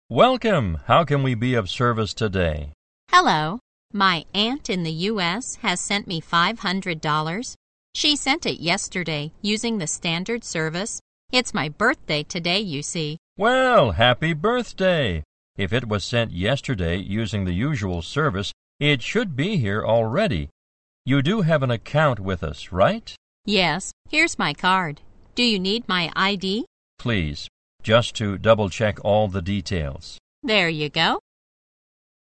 Welcome. How can we be of service today? Hello. My aunt in the U.S. has sent me $500. She sent it yesterday using the standard service. It's my birthday today, you see. Well, happy birthday! If it was sent yesterday using the usual service, it should be here already. You do have an account with us, right? Yes, here's my card. Do you need my ID? Please, just to double-check all the details. There you go.